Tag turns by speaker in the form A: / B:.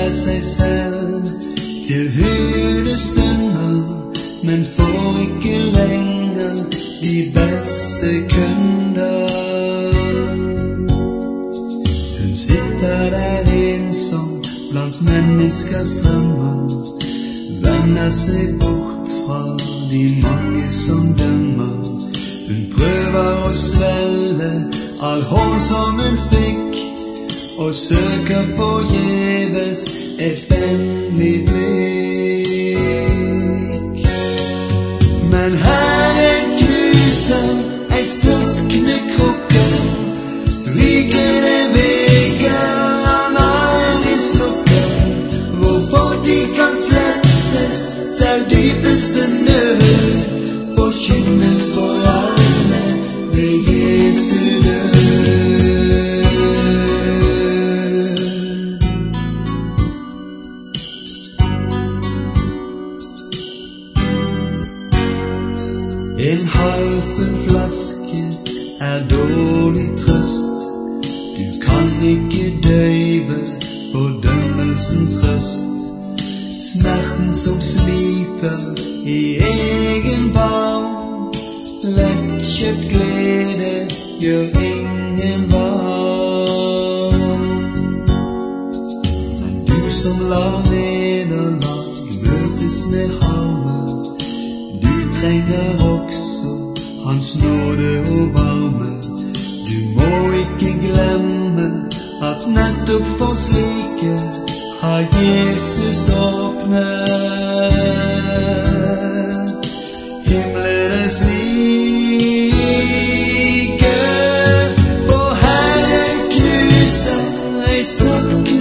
A: seg selv til hylestunder, men får ikke lenger de beste kunder. Hun sitter der ensom blant menneskers drømmer, vender seg bort fra de mange som dømmer. Hun prøver å svelge all hån som hun fikk, og søker forgjeves et vennlig blikk. Men Herren knuser ei sprukne krukke, rykende veger han aldri slukker. Hvorfor de kan slettes, selv dypeste nød, forkynnes for alle ved Jesu død. En halvfull flaske er dårlig trøst, du kan ikke døyve fordømmelsens røst. Smerten som sliter i egen barm, lettkjøpt glede gjør ingen varm. Men du som lar nederlag møtes med harme, du trenger også hans nåde og varme. Du må ikke glemme at nettopp for slike har Jesus åpnet himlenes rike. For Herren knuser ei sprukne